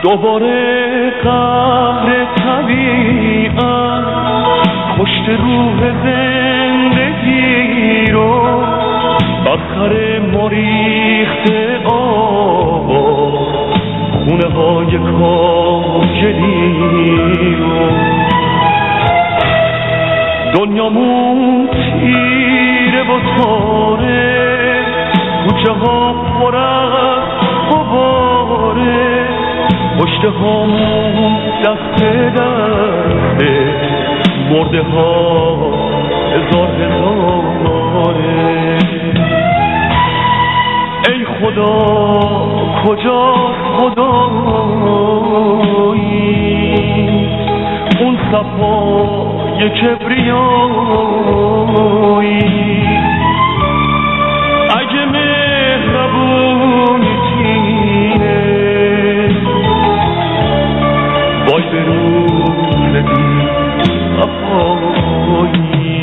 دوباره قهر طبیعت پشت روح زندگی رو بخر ما ریخته آبا خونه های کاجلی رو دنیامون تیره و تاره کوچه ها پر از غباره پشت هامون دست دسته مرده ها هزار هزاره ای خدا کجاست خدایی اون صفای کبریایی اگه مهربونی تینه وای به روز بی صفایی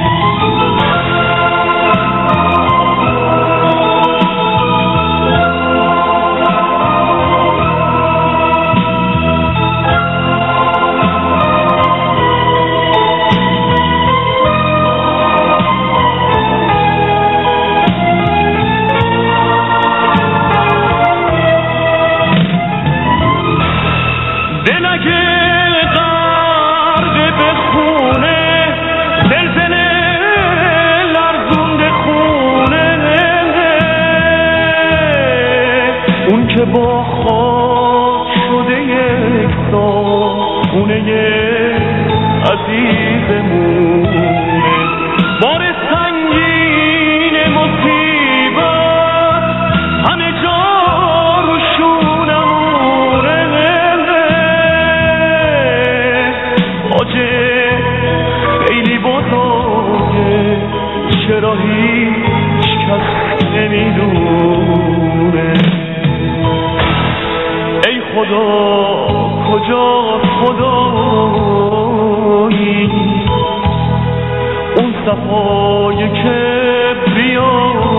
که با خاک شده یک خونه عزیزمونه بار سنگین مصیبت همه جا رو شونمونه باجه خیلی بزرگه چرا هیچ کس نمیدونه ای خدا کجاست خدایی اون صفای کبریایی